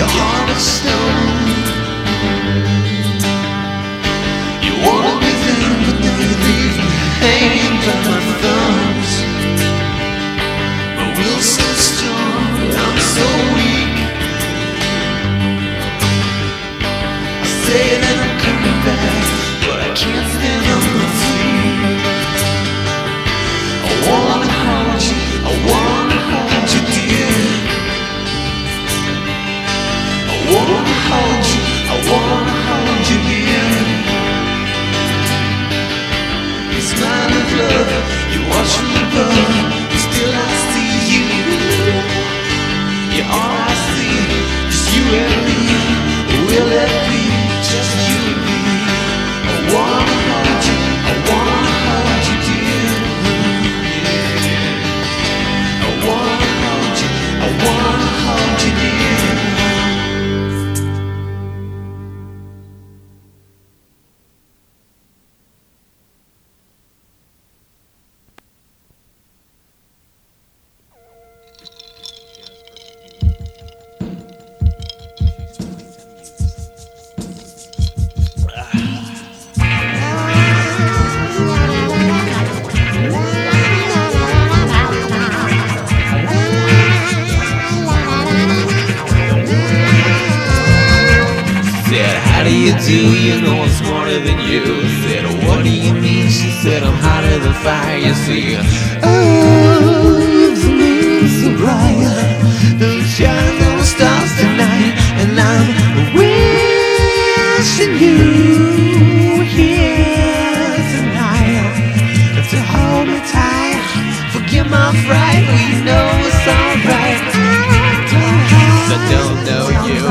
your heart of stone. You wanted me then, but now you leave me hanging by my thumbs. My will's so strong, I'm so weak. I say that I'm coming back, but I can't stand on my feet. I wanna hold you, I wanna hold you, dear. I wanna hold you, I wanna hold you, dear. You smile of love, you watch from above, but still I see you. You're all I see, just you and me. Will it be just you and me? I wanna hold you, I wanna hold you, dear. I wanna hold you, I wanna hold you, dear. How do you do? You know I'm smarter than you. Said, what do you mean? She said, I'm hotter than fire. You see, oh, the moon's so bright, the shine on the stars tonight, and I'm wishing you were here tonight to hold me tight. Forgive my fright, we know it's alright. I don't know you.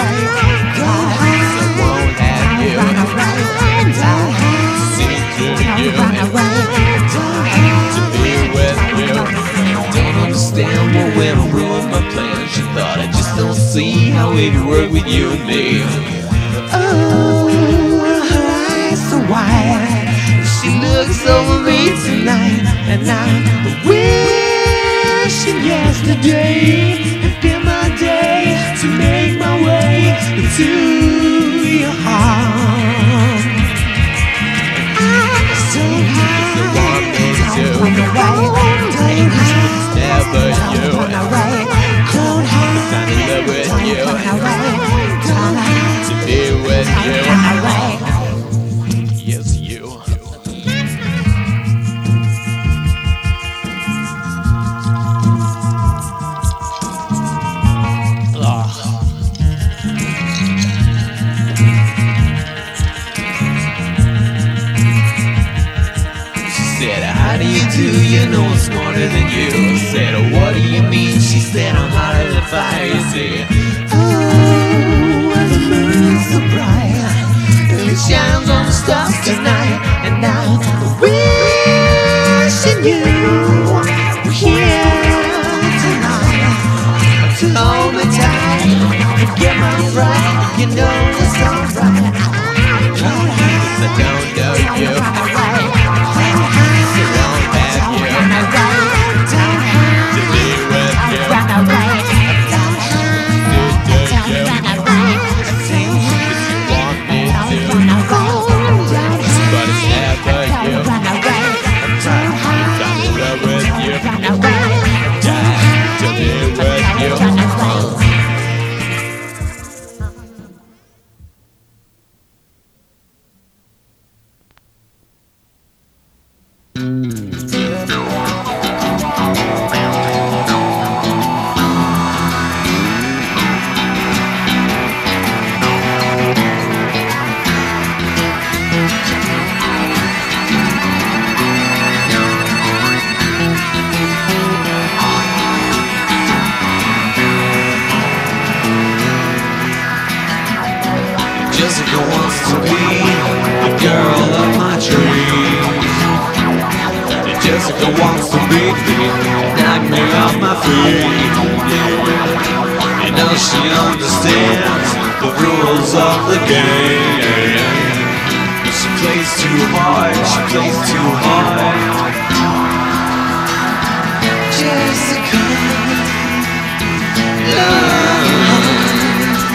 Understand what went wrong with my plans. She thought I just don't see how it would work with you and me. Oh, her eyes so wide, she looks over me tonight, and I'm wishing yesterday had been my day to make my way into your heart. I'm so high, never you. I'm in love with you. To be with you. Yes, you. How do you do? You know I'm smarter than you. Said, what do you mean? She said, I'm hotter than fire. You see, oh, the moon's so bright, and it shines on the stars tonight, and I'm wishing you were here tonight to hold me tight, forget my fright. You know it's alright. I don't know you. Jessica wants to be the girl of my dreams. Jessica wants to be knock me off my feet. You know she understands the rules of the game. She plays too hard, she plays too hard. Jessica, love.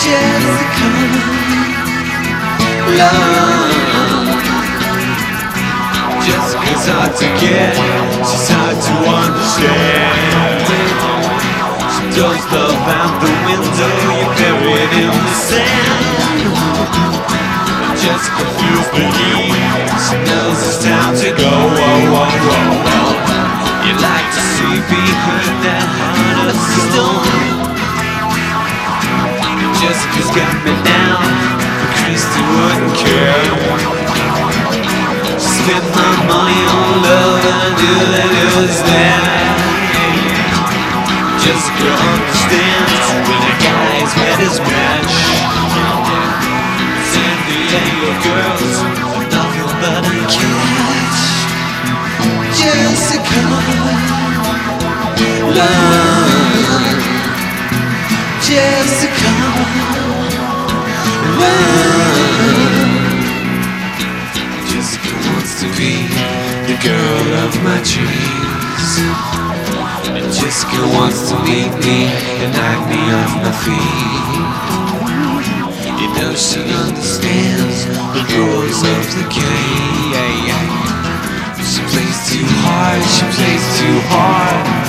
Jessica, love. Jessica's hard to get, she's hard to understand. She throws love out the window, you're buried in the sand. But Jessica feels the heat, she knows it's time to go. Whoa, whoa, whoa, whoa. You like to see behind that heart of stone. Jessica's got me down, but Christy wouldn't care. Spend my money on love and do that it was there. Jessica understands when a guy's met his match. San Diego girls are nothing but a catch. Jessica, love. Jessica, love. Jessica wants to be the girl of my dreams. And Jessica wants to meet me and knock me off my feet. You know she understands the rules of the game. She plays too hard, she plays too hard.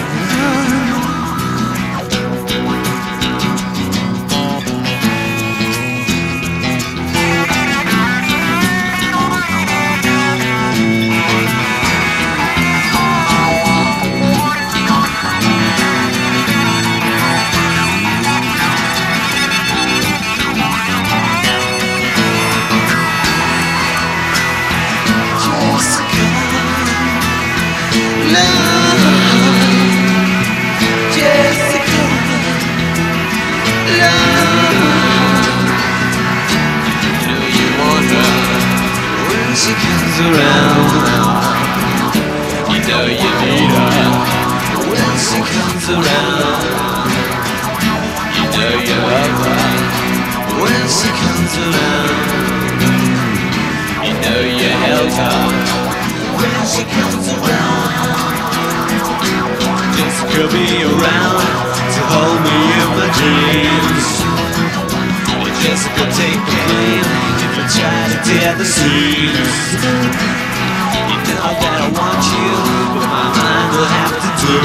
She comes around, you know you need her. When she comes around, you know you love her. When she comes around, you know you held her. When she comes around, Jessica be around to hold me in my dreams. Jessica, take the blame if you try to tear the seams. You know that I want you, but my mind will have to do.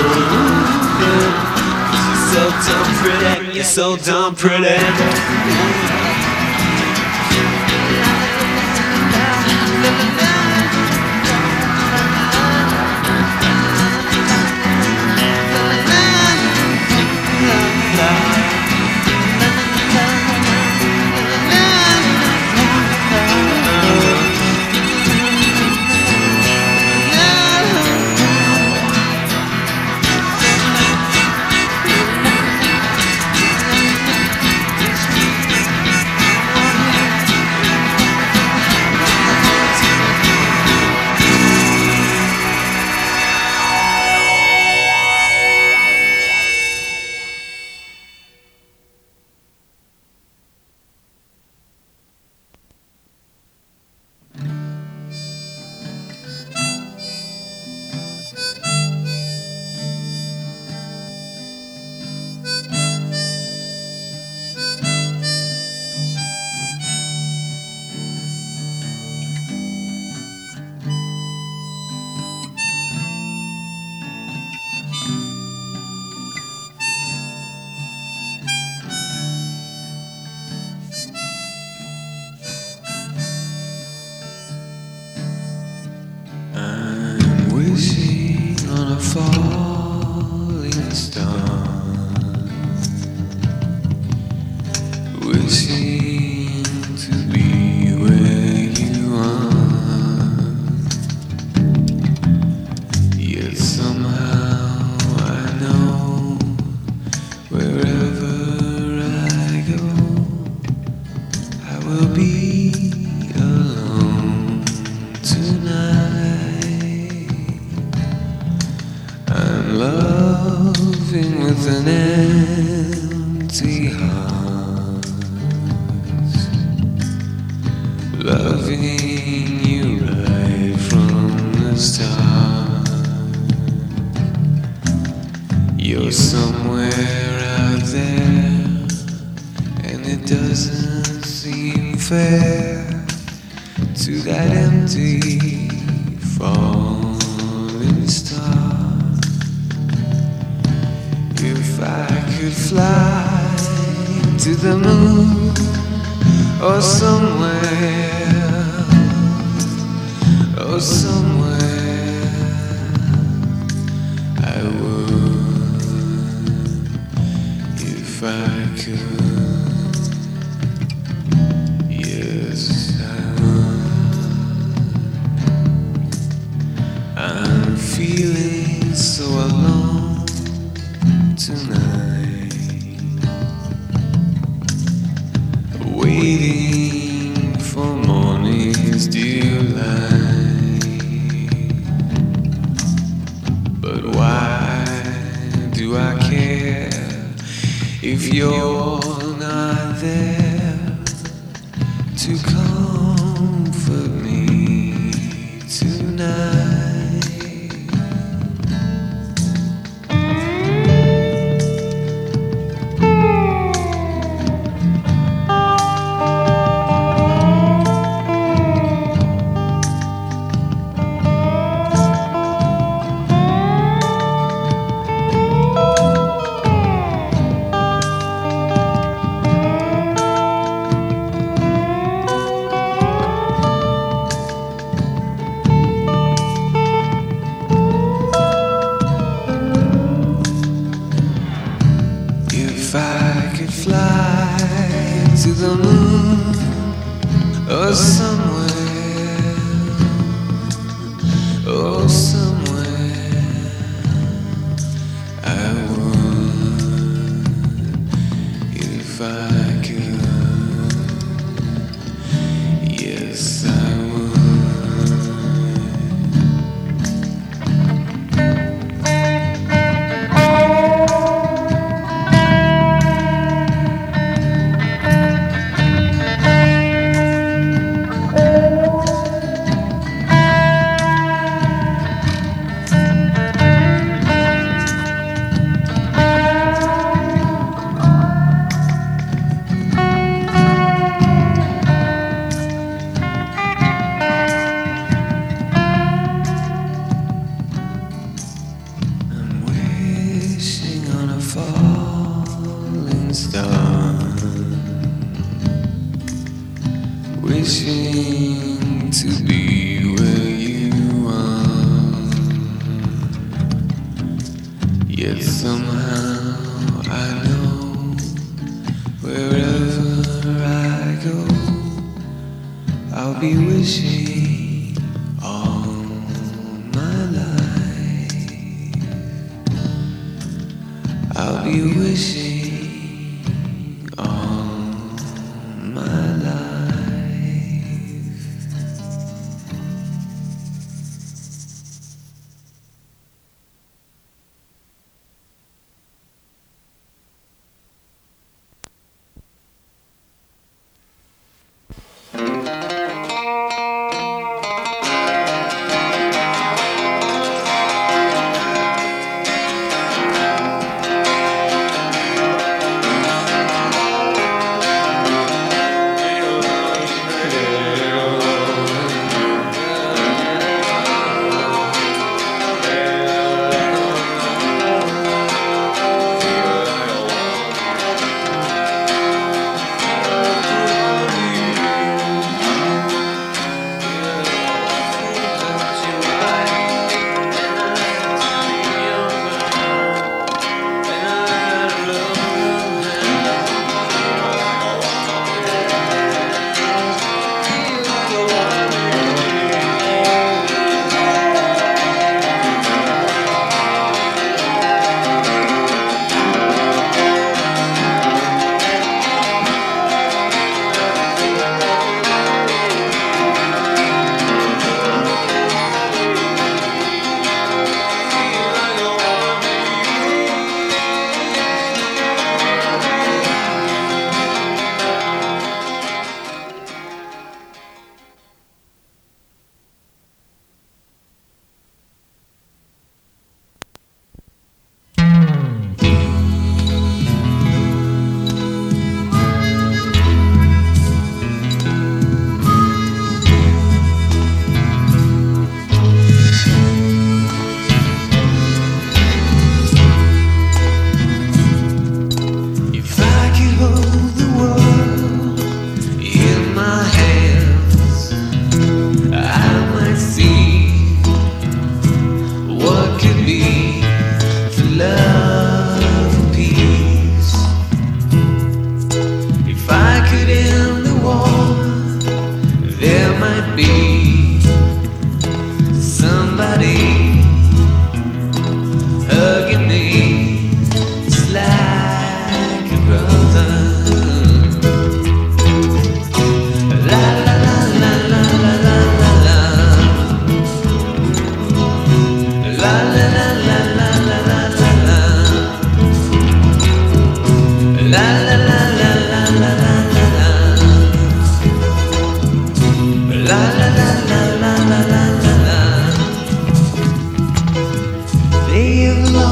You're so dumb pretty, you're so dumb pretty. Falling star, wishing to be where you are. Yet somehow I know wherever I go, I will be alone tonight. I'm loving with an empty heart, loving you right from the start. You're somewhere out there, and it doesn't seem fair to that empty falling star. If I could fly to the moon or somewhere, or somewhere, I would if I could. Yes, I would. I'm feeling so alone tonight, waiting for morning's dear light. But why do I care if you're not there to comfort me tonight? If I could fly to the moon or somewhere, or somewhere, I would if I could. Yes, I would. Falling star, wishing to be where you are. Yet somehow I know wherever I go, I'll be wishing all my life. I'll be wishing all my life.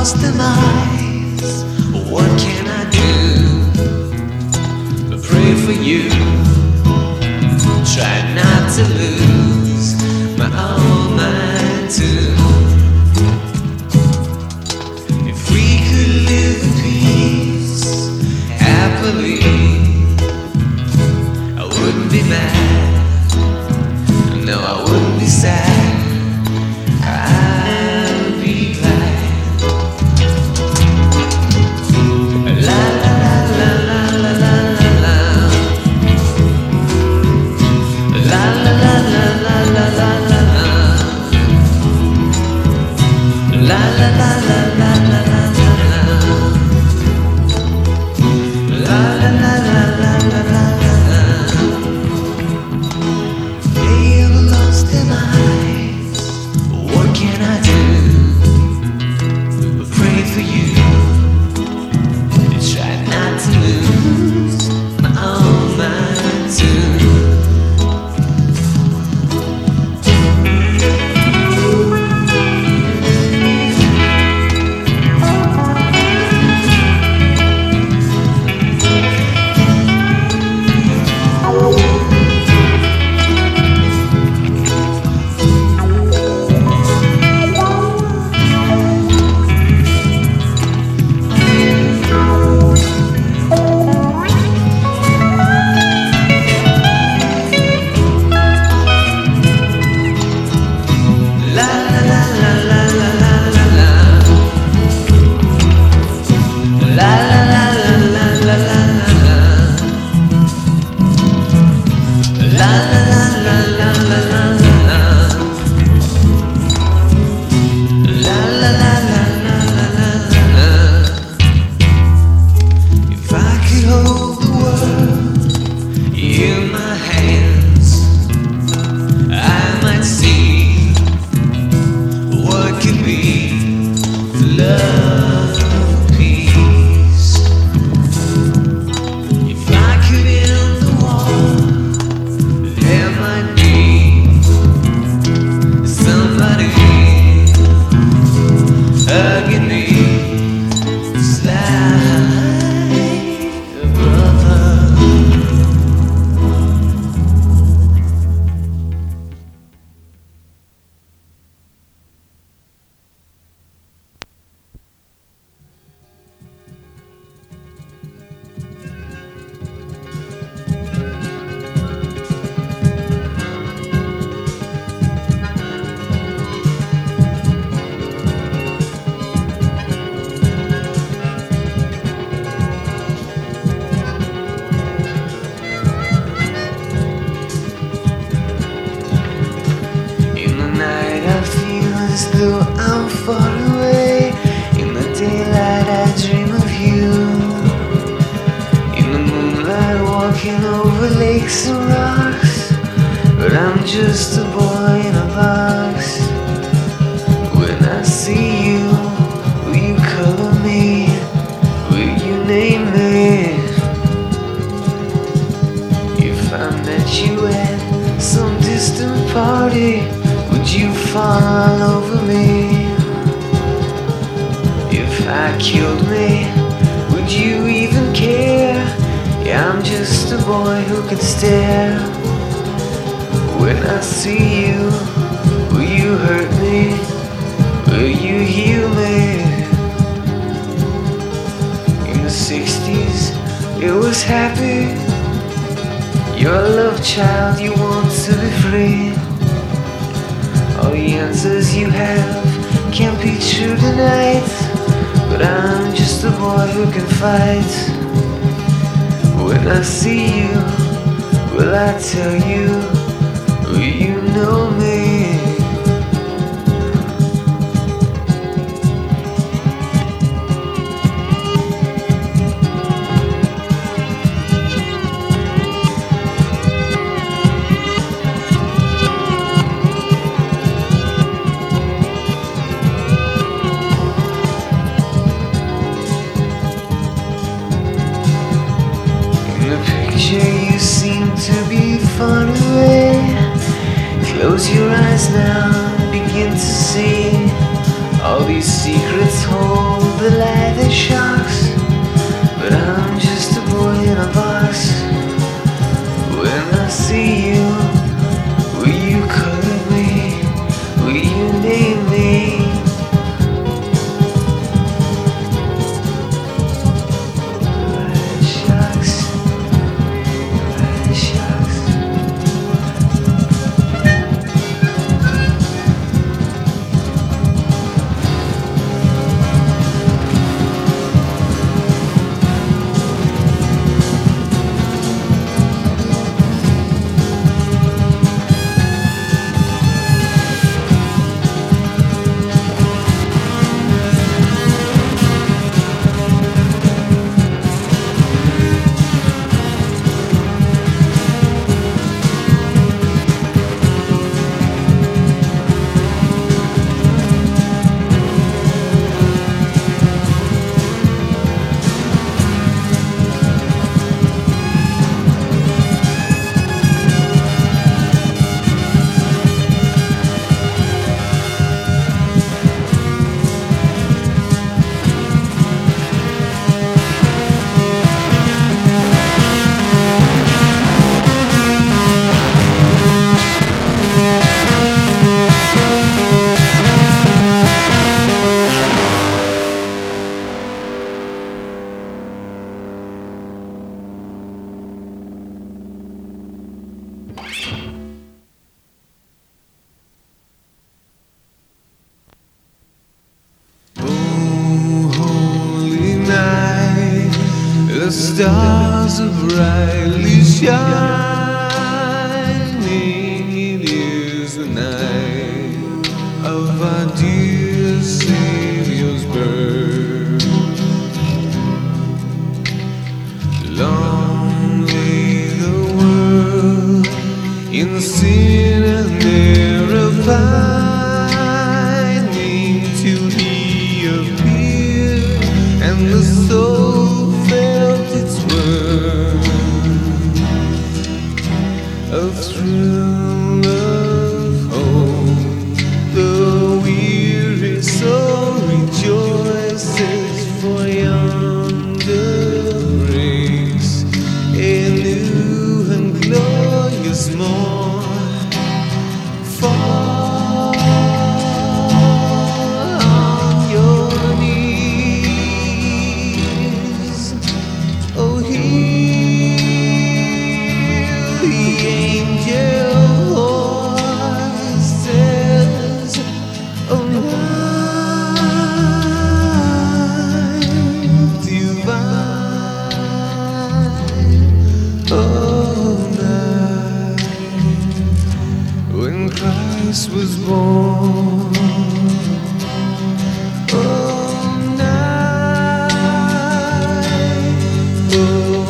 lost their minds. What can I do? Pray for you. Try not to lose my own mind too. If we could live in peace, happily, I wouldn't be mad. No, I wouldn't be sad. I'd be glad. La la la la la la la la. La la la la la la la la la. La la la la la la la la la. La la la la la la la la. They have lost their minds. What can I do? Pray for you. Try not to lose my own mind too. If I could hold the world in my hands, I might see what could be love and peace. If I could end the war, there might be somebody hugging me just like a brother. In the night I feel as though I'm far away. In the daylight I dream of you. In the moonlight walking over lakes and rocks. But I'm just a boy in a box. When I see you, will you color me? Will you name me? If I met you at some distant party, would you fall all over me? If I killed me, would you even care? Yeah, I'm just a boy who can stare. When I see you, will you hurt me? Will you heal me? In the 60s, it was happy. You're a love child, you want to be free. All the answers you have can't be true tonight. But I'm just a boy who can fight. When I see you, will I tell you? Will you know me? In the picture you seem to be far away. Close your eyes now and begin to see All these secrets hold the leather sharks, but I'm just a boy in a box. When I see you, will you cuddle me? Will you name me? Leather sharks, leather sharks. The stars are brightly shining. It is the night of our dear Savior's birth. Long lay the world in sin and error pining till He appeared, and the soul felt its worth. A thrill of hope, the weary soul rejoices, for yonder breaks a new and glorious morn. Fall on your knees, oh, hear the angel voices, oh, night divine, oh, night when Christ was born. Oh, night, oh,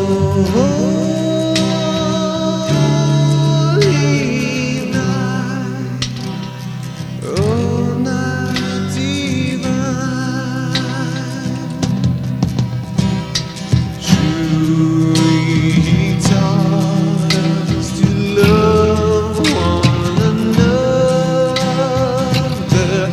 holy night, oh, night divine. Truly He taught us to love one another.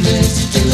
this day.